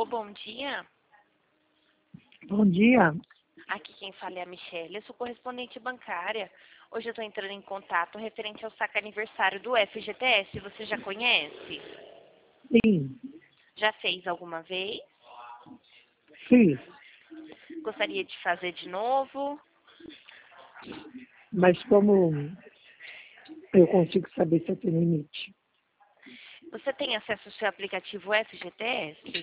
bom dia. Bom dia. Aqui quem fala é a Michelle, eu sou correspondente bancária. Hoje eu estou entrando em contato referente ao saque aniversário do FGTS. Você já conhece? Sim, Já fez alguma vez? fiz, Gostaria de fazer de novo? mas como eu consigo saber se eu tenho limite? Você tem acesso ao seu aplicativo FGTS?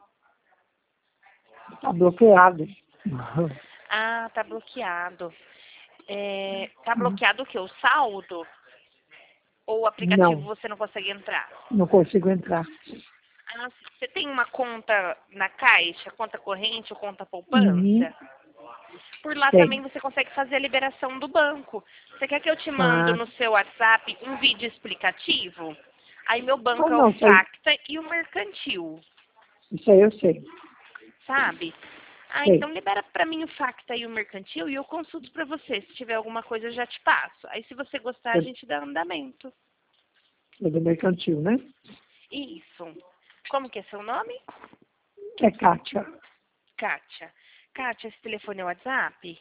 Está bloqueado. Ah, tá bloqueado. Tá bloqueado o quê? O saldo? Ou o aplicativo Não, você não consegue entrar? não consigo entrar. Ah, você tem uma conta na Caixa, conta corrente ou conta Uhum, poupança? Por lá também tem. você consegue fazer a liberação do banco. Você quer que eu te mando Ah, no seu WhatsApp um vídeo explicativo? Aí meu banco é o não, Facta e o Mercantil, isso aí eu sei. sabe? Ah, Sei. então libera pra mim o Facta e o Mercantil e eu consulto pra você. Se tiver alguma coisa eu já te passo. Aí se você gostar a gente dá andamento. É do mercantil, né? Isso. Como que é seu nome? É Kátia. Kátia. Kátia, esse telefone é o WhatsApp?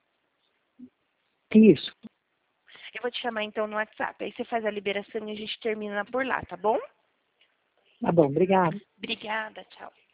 Isso. Eu vou te chamar então no WhatsApp. Aí você faz a liberação e a gente termina por lá, tá bom? Tá bom, obrigada. Obrigada, tchau.